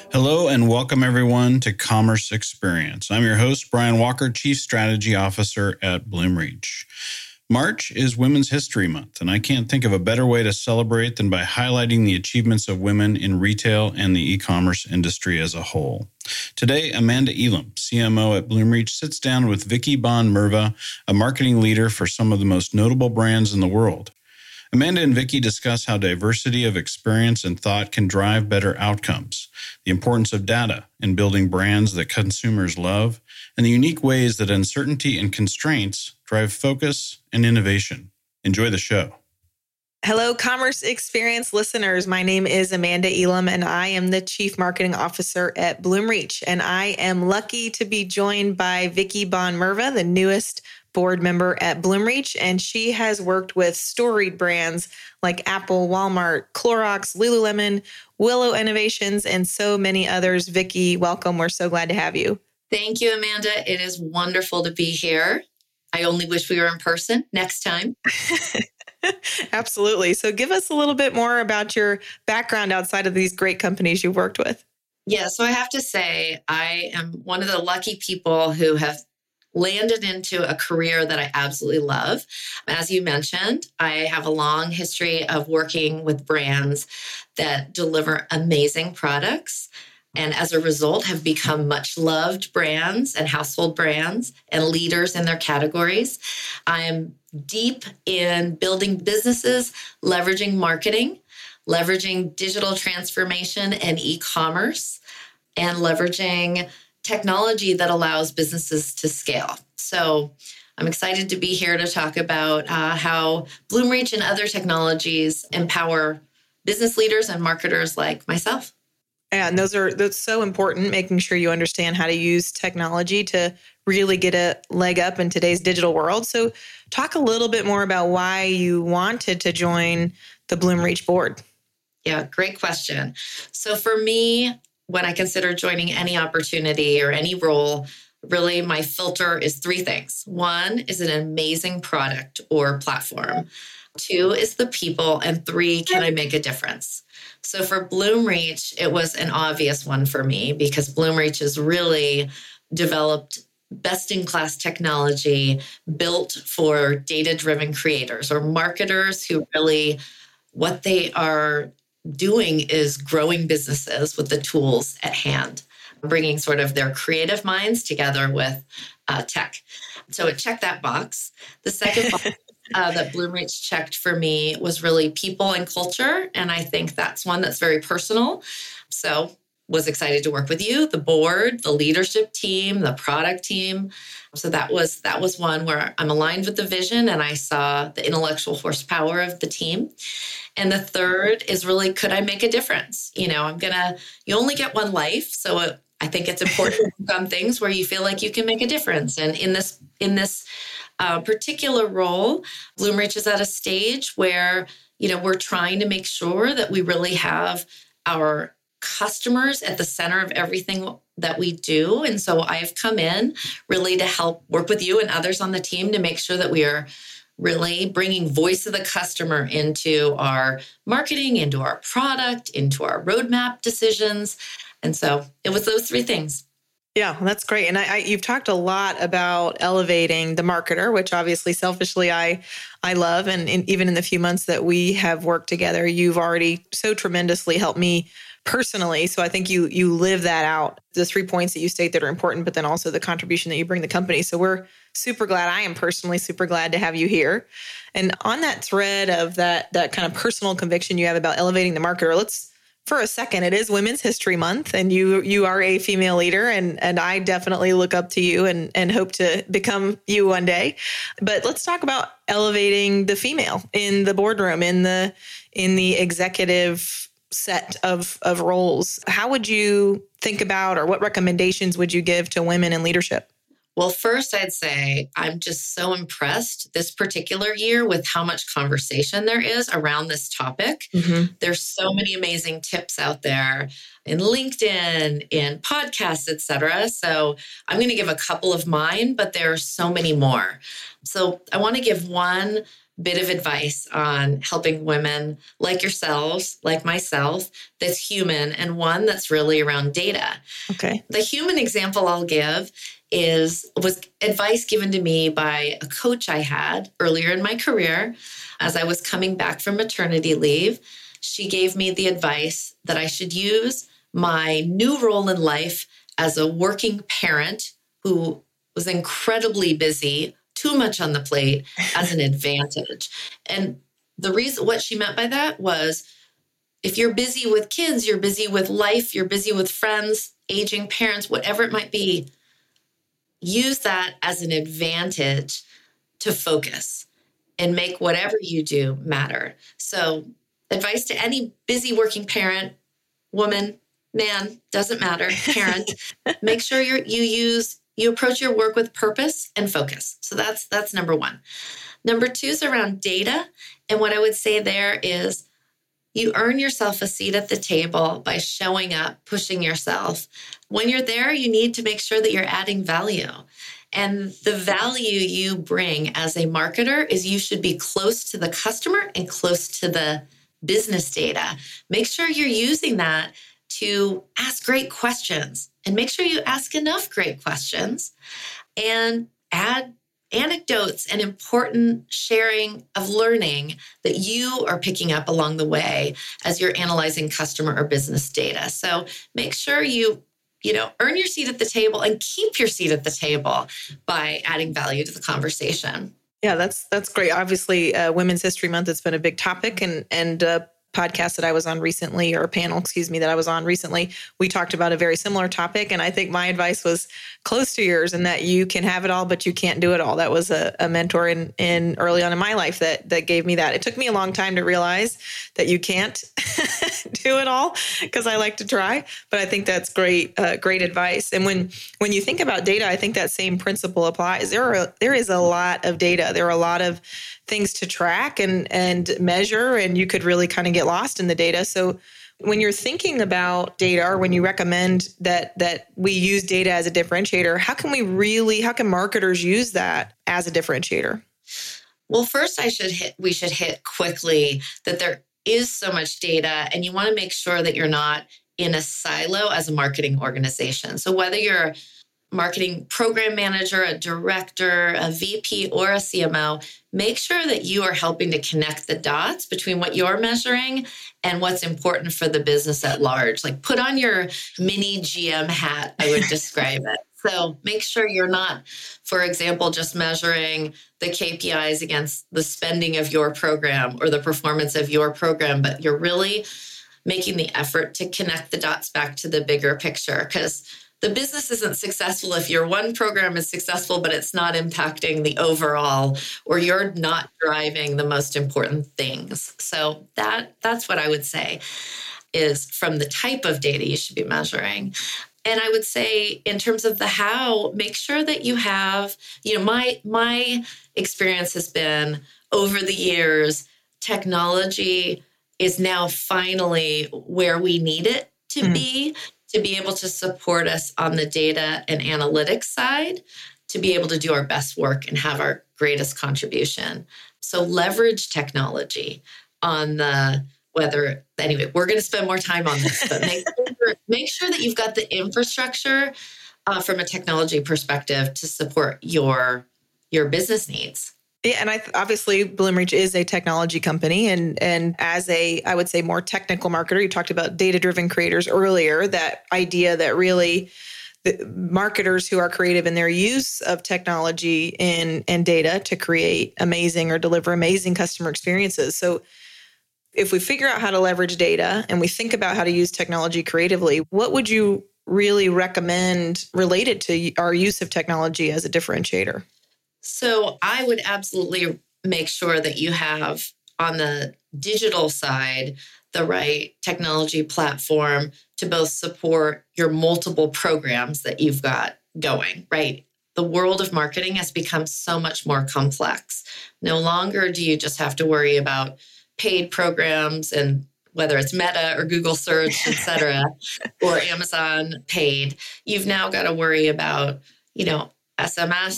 Hello and welcome everyone to Commerce Experience. I'm your host, Brian Walker, Chief Strategy Officer at Bloomreach. March is Women's History Month, and I can't think of a better way to celebrate than by highlighting the achievements of women in retail and the e-commerce industry as a whole. Today, Amanda Elam, CMO at Bloomreach, sits down with Vicky Bon-Merva, a marketing leader for some of the most notable brands in the world. Amanda and Vicky discuss how diversity of experience and thought can drive better outcomes, the importance of data in building brands that consumers love, and the unique ways that uncertainty and constraints drive focus and innovation. Enjoy the show. Hello, Commerce Experience listeners. My name is Amanda Elam, and I am the Chief Marketing Officer at Bloomreach. And I am lucky to be joined by Vicky Bon-Merva, the newest board member at Bloomreach, and she has worked with storied brands like Apple, Walmart, Clorox, Lululemon, Willow Innovations, and so many others. Vicky, welcome. We're so glad to have you. Thank you, Amanda. It is wonderful to be here. I only wish we were in person next time. Absolutely. So give us a little bit more about your background outside of these great companies you've worked with. Yeah, so I have to say, I am one of the lucky people who have landed into a career that I absolutely love. As you mentioned, I have a long history of working with brands that deliver amazing products, and as a result have become much loved brands and household brands and leaders in their categories. I'm deep in building businesses, leveraging marketing, leveraging digital transformation and e-commerce, and leveraging technology that allows businesses to scale. So I'm excited to be here to talk about how Bloomreach and other technologies empower business leaders and marketers like myself. And that's so important, making sure you understand how to use technology to really get a leg up in today's digital world. So talk a little bit more about why you wanted to join the Bloomreach board. Yeah, great question. So for me, when I consider joining any opportunity or any role, really my filter is three things. One is an amazing product or platform. Two is the people. And three, can I make a difference? So for Bloomreach, it was an obvious one for me because Bloomreach has really developed best-in-class technology built for data-driven creators or marketers who really, what they are doing is growing businesses with the tools at hand, bringing sort of their creative minds together with tech. So it checked that box. The second box that Bloomreach checked for me was really people and culture. And I think that's one that's very personal. So was excited to work with you, the board, the leadership team, the product team. So that was one where I'm aligned with the vision and I saw the intellectual horsepower of the team. And the third is really, could I make a difference? You only get one life. So I think it's important to work on things where you feel like you can make a difference. And in this particular role, Bloomreach is at a stage where, we're trying to make sure that we really have our customers at the center of everything that we do. And so I've come in really to help work with you and others on the team to make sure that we are really bringing voice of the customer into our marketing, into our product, into our roadmap decisions. And so it was those three things. Yeah, that's great. And you've talked a lot about elevating the marketer, which obviously selfishly I love. And even in the few months that we have worked together, you've already so tremendously helped me personally. So I think you live that out, the 3 points that you state that are important, but then also the contribution that you bring the company. So we're super glad. I am personally super glad to have you here. And on that thread of that kind of personal conviction you have about elevating the marketer, let's, for a second, it is Women's History Month and you are a female leader and I definitely look up to you and hope to become you one day. But let's talk about elevating the female in the boardroom, in the executive set of roles. How would you think about, or what recommendations would you give to women in leadership? Well, first, I'd say I'm just so impressed this particular year with how much conversation there is around this topic. Mm-hmm. There's so many amazing tips out there in LinkedIn, in podcasts, et cetera. So I'm going to give a couple of mine, but there are so many more. So I want to give one bit of advice on helping women like yourselves, like myself, that's human, and one that's really around data. Okay. The human example I'll give was advice given to me by a coach I had earlier in my career as I was coming back from maternity leave. She gave me the advice that I should use my new role in life as a working parent who was incredibly busy, too much on the plate, as an advantage. And the reason, what she meant by that was, if you're busy with kids, you're busy with life, you're busy with friends, aging parents, whatever it might be, use that as an advantage to focus and make whatever you do matter. So advice to any busy working parent, woman, man, doesn't matter, parent, make sure you approach your work with purpose and focus. So that's number one. Number two is around data. And what I would say there is you earn yourself a seat at the table by showing up, pushing yourself. When you're there, you need to make sure that you're adding value. And the value you bring as a marketer is you should be close to the customer and close to the business data. Make sure you're using that to ask great questions, and make sure you ask enough great questions, and add anecdotes and important sharing of learning that you are picking up along the way as you're analyzing customer or business data. So make sure you earn your seat at the table and keep your seat at the table by adding value to the conversation. Yeah, that's great. Obviously, Women's History Month has been a big topic, and podcast that I was on recently, or a panel, that I was on recently, we talked about a very similar topic. And I think my advice was close to yours, in that you can have it all, but you can't do it all. That was a mentor in early on in my life that gave me that. It took me a long time to realize that you can't do it all, because I like to try, but I think that's great advice. And when you think about data, I think that same principle applies. There is a lot of data. There are a lot of things to track and measure, and you could really kind of get lost in the data. So when you're thinking about data, or when you recommend that we use data as a differentiator, how can marketers use that as a differentiator? Well, first we should hit quickly that there is so much data, and you want to make sure that you're not in a silo as a marketing organization. So whether you're a marketing program manager, a director, a VP, or a CMO, make sure that you are helping to connect the dots between what you're measuring and what's important for the business at large. Like, put on your mini GM hat, I would describe it. So make sure you're not, for example, just measuring the KPIs against the spending of your program or the performance of your program, but you're really making the effort to connect the dots back to the bigger picture, because the business isn't successful if your one program is successful, but it's not impacting the overall, or you're not driving the most important things. So that's what I would say is from the type of data you should be measuring. And I would say, in terms of the how, make sure that you have, my experience has been, over the years, technology is now finally where we need it to be able to support us on the data and analytics side, to be able to do our best work and have our greatest contribution. So leverage technology on anyway, we're going to spend more time on this, but make sure that you've got the infrastructure from a technology perspective to support your business needs. Yeah, and obviously Bloomreach is a technology company, and as I would say, more technical marketer, you talked about data-driven creators earlier, that idea that really the marketers who are creative in their use of technology and data to create amazing or deliver amazing customer experiences. So if we figure out how to leverage data and we think about how to use technology creatively, what would you really recommend related to our use of technology as a differentiator? So I would absolutely make sure that you have, on the digital side, the right technology platform to both support your multiple programs that you've got going, right? The world of marketing has become so much more complex. No longer do you just have to worry about paid programs, and whether it's Meta or Google search, et cetera, or Amazon paid. You've now got to worry about, SMS,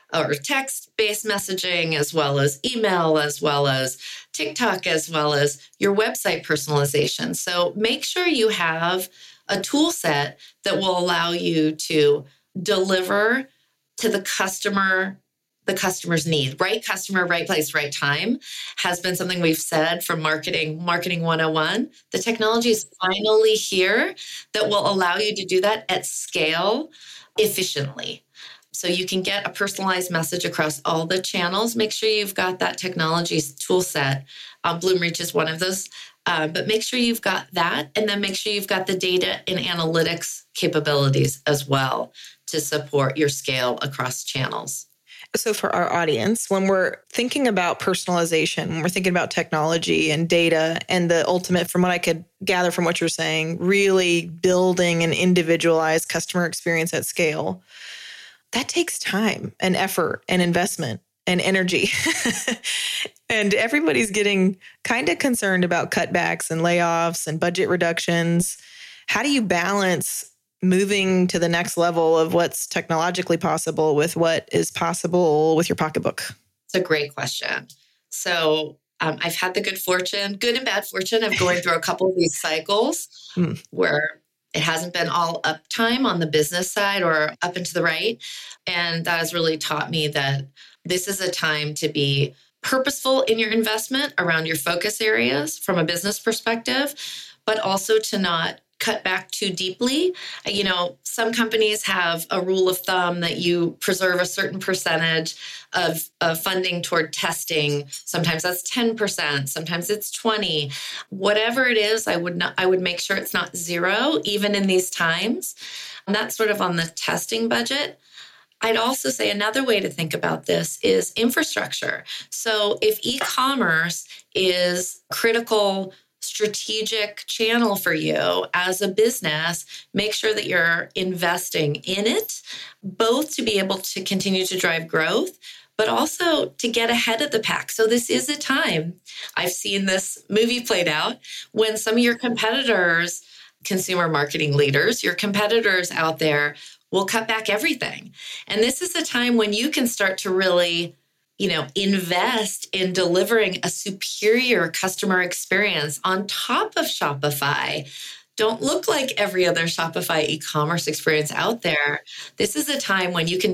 or text-based messaging, as well as email, as well as TikTok, as well as your website personalization. So make sure you have a tool set that will allow you to deliver to the customer's need. Right customer, right place, right time has been something we've said from Marketing 101. The technology is finally here that will allow you to do that at scale efficiently. So you can get a personalized message across all the channels. Make sure you've got that technology tool set. Bloomreach is one of those. But make sure you've got that, and then make sure you've got the data and analytics capabilities as well to support your scale across channels. So for our audience, when we're thinking about personalization, when we're thinking about technology and data and the ultimate, from what I could gather from what you're saying, really building an individualized customer experience at scale, that takes time and effort and investment and energy. And everybody's getting kind of concerned about cutbacks and layoffs and budget reductions. How do you balance moving to the next level of what's technologically possible with what is possible with your pocketbook? It's a great question. So I've had the good and bad fortune of going through a couple of these cycles where it hasn't been all uptime on the business side or up and to the right. And that has really taught me that this is a time to be purposeful in your investment around your focus areas from a business perspective, but also to not cut back too deeply. You know, some companies have a rule of thumb that you preserve a certain percentage of funding toward testing. Sometimes that's 10%, sometimes it's 20. Whatever it is, I would make sure it's not zero, even in these times. And that's sort of on the testing budget. I'd also say another way to think about this is infrastructure. So if e-commerce is critical strategic channel for you as a business, make sure that you're investing in it, both to be able to continue to drive growth, but also to get ahead of the pack. So this is a time, I've seen this movie played out, when some of your competitors, consumer marketing leaders, your competitors out there will cut back everything. And this is a time when you can start to really, invest in delivering a superior customer experience on top of Shopify. Don't look like every other Shopify e-commerce experience out there. This is a time when you can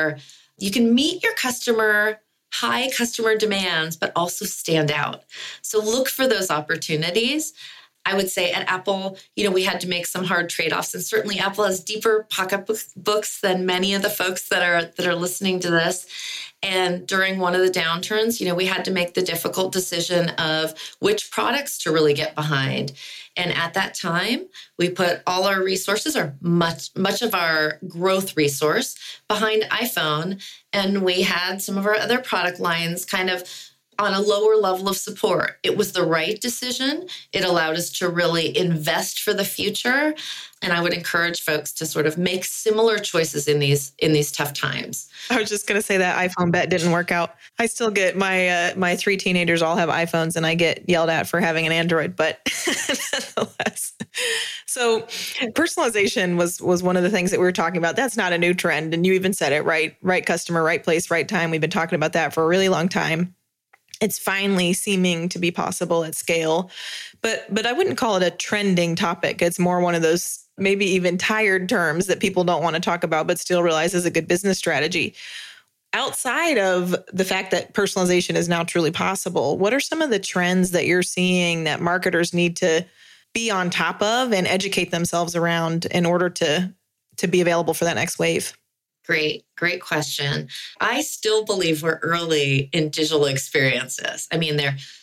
meet your high customer demands, but also stand out. So look for those opportunities. I would say at Apple, we had to make some hard trade-offs, and certainly Apple has deeper pocketbooks than many of the folks that are listening to this. And during one of the downturns, we had to make the difficult decision of which products to really get behind. And at that time, we put all our resources, or much of our growth resource, behind iPhone, and we had some of our other product lines kind of on a lower level of support. It was the right decision. It allowed us to really invest for the future. And I would encourage folks to sort of make similar choices in these tough times. I was just going to say that iPhone bet didn't work out. I still get my 3 teenagers all have iPhones, and I get yelled at for having an Android, but nonetheless. So personalization was one of the things that we were talking about. That's not a new trend. And you even said it, right? Right customer, right place, right time. We've been talking about that for a really long time. It's finally seeming to be possible at scale, but I wouldn't call it a trending topic. It's more one of those maybe even tired terms that people don't want to talk about, but still realize is a good business strategy. Outside of the fact that personalization is now truly possible, what are some of the trends that you're seeing that marketers need to be on top of and educate themselves around in order to be available for that next wave? Great question. I still believe we're early in digital experiences. I mean,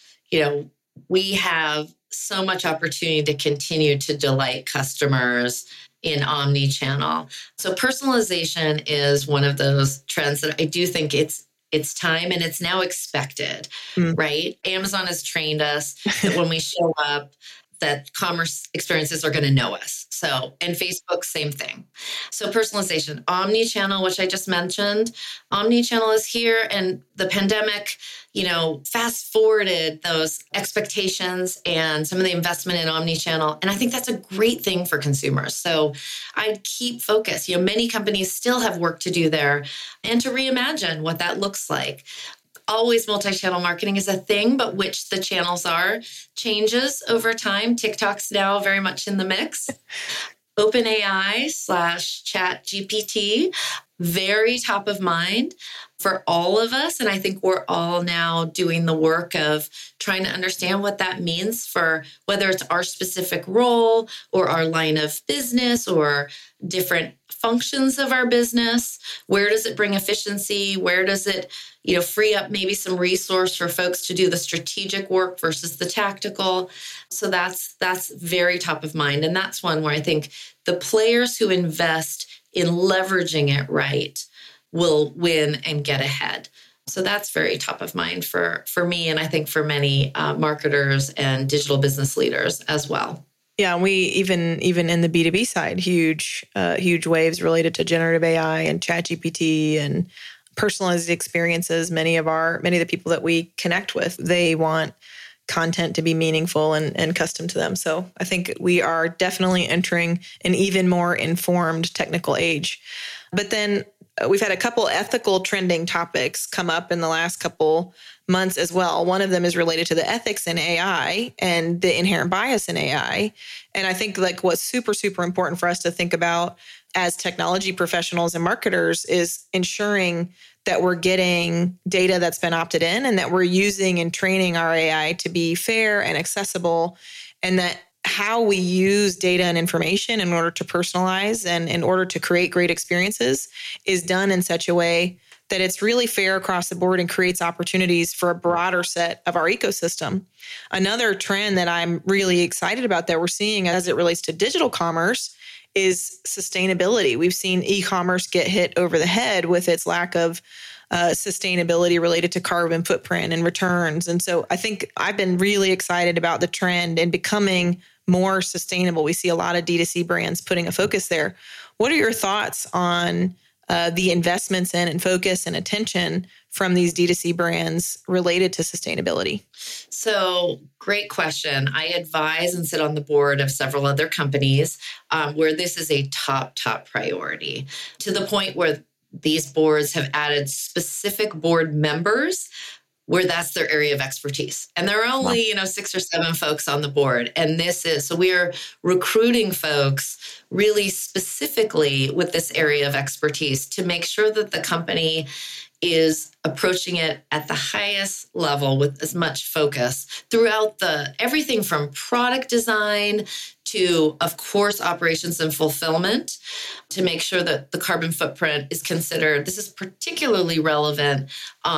we have so much opportunity to continue to delight customers in omni-channel. So personalization is one of those trends that I do think it's time, and it's now expected, right? Amazon has trained us that when we show up, that commerce experiences are going to know us. So, and Facebook, same thing. So personalization, omni-channel, which I just mentioned, omni-channel is here, and the pandemic, fast forwarded those expectations and some of the investment in omni-channel. And I think that's a great thing for consumers. So I'd keep focus. Many companies still have work to do there and to reimagine what that looks like. Always multi-channel marketing is a thing, but which the channels are changes over time. TikTok's now very much in the mix. OpenAI/ChatGPT, very top of mind for all of us. And I think we're all now doing the work of trying to understand what that means for whether it's our specific role or our line of business or different functions of our business. Where does it bring efficiency? Where does it, free up maybe some resource for folks to do the strategic work versus the tactical? So that's very top of mind. And that's one where I think the players who invest in leveraging it right will win and get ahead. So that's very top of mind for me, and I think for many marketers and digital business leaders as well. Yeah, and we even in the B2B side, huge waves related to generative AI and ChatGPT and personalized experiences. Many of the people that we connect with, they want content to be meaningful and custom to them. So I think we are definitely entering an even more informed technical age. But then we've had a couple ethical trending topics come up in the last couple months as well. One of them is related to the ethics in AI and the inherent bias in AI. And I think what's super, super important for us to think about as technology professionals and marketers is ensuring that we're getting data that's been opted in and that we're using and training our AI to be fair and accessible, and that how we use data and information in order to personalize and in order to create great experiences is done in such a way that it's really fair across the board and creates opportunities for a broader set of our ecosystem. Another trend that I'm really excited about that we're seeing as it relates to digital commerce is sustainability. We've seen e-commerce get hit over the head with its lack of sustainability related to carbon footprint and returns. And so I think I've been really excited about the trend and becoming more sustainable. We see a lot of D2C brands putting a focus there. What are your thoughts on the investments in and focus and attention from these D2C brands related to sustainability? So great question. I advise and sit on the board of several other companies where this is a top priority, to the point where these boards have added specific board members where that's their area of expertise. And there are only, 6 or 7 folks on the board. And so we are recruiting folks really specifically with this area of expertise to make sure that the company is approaching it at the highest level with as much focus throughout everything from product design to, of course, operations and fulfillment, to make sure that the carbon footprint is considered. This is particularly relevant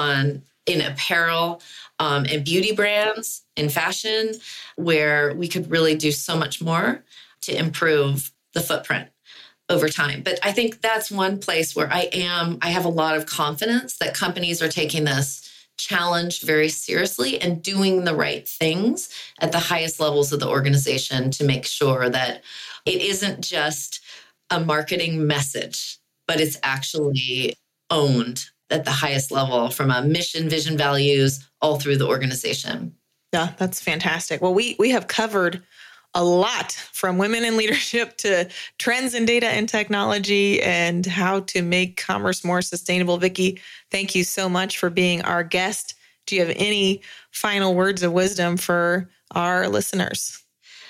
in apparel and beauty brands, in fashion, where we could really do so much more to improve the footprint over time. But I think that's one place where I have a lot of confidence that companies are taking this challenge very seriously and doing the right things at the highest levels of the organization to make sure that it isn't just a marketing message, but it's actually owned at the highest level from a mission, vision, values, all through the organization. Yeah, that's fantastic. Well, we have covered a lot, from women in leadership to trends in data and technology and how to make commerce more sustainable. Vicki, thank you so much for being our guest. Do you have any final words of wisdom for our listeners?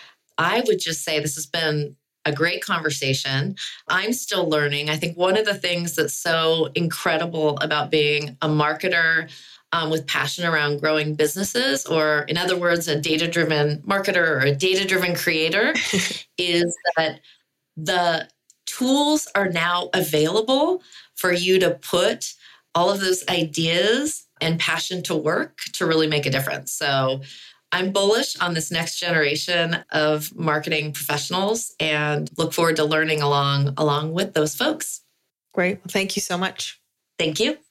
I would just say this has been a great conversation. I'm still learning. I think one of the things that's so incredible about being a marketer with passion around growing businesses, or in other words, a data-driven marketer or a data-driven creator, is that the tools are now available for you to put all of those ideas and passion to work to really make a difference. So I'm bullish on this next generation of marketing professionals and look forward to learning along with those folks. Great. Well, thank you so much. Thank you.